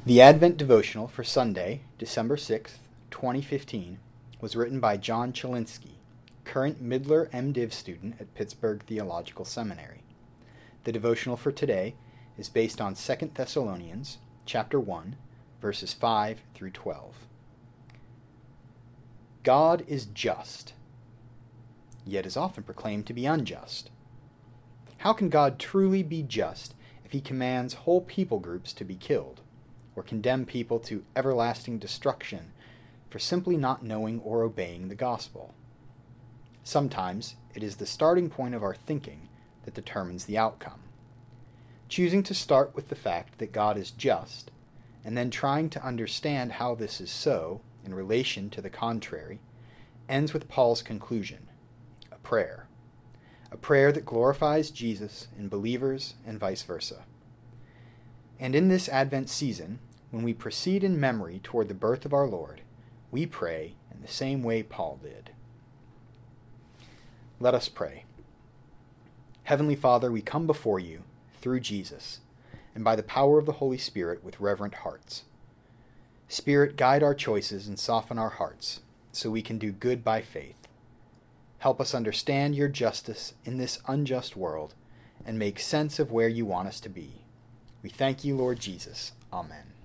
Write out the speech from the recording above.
The Advent devotional for Sunday, December 6th, 2015, was written by John Chilinsky, current Midler MDiv student at Pittsburgh Theological Seminary. The devotional for today is based on 2 Thessalonians chapter 1, verses 5 through 12. God is just, yet is often proclaimed to be unjust. How can God truly be just if he commands whole people groups to be killed, or condemn people to everlasting destruction for simply not knowing or obeying the gospel? Sometimes it is the starting point of our thinking that determines the outcome. Choosing to start with the fact that God is just, and then trying to understand how this is so in relation to the contrary, ends with Paul's conclusion, a prayer that glorifies Jesus in believers and vice versa. And in this Advent season, when we proceed in memory toward the birth of our Lord, we pray in the same way Paul did. Let us pray. Heavenly Father, we come before you through Jesus, and by the power of the Holy Spirit with reverent hearts. Spirit, guide our choices and soften our hearts, so we can do good by faith. Help us understand your justice in this unjust world, and make sense of where you want us to be. We thank you, Lord Jesus. Amen.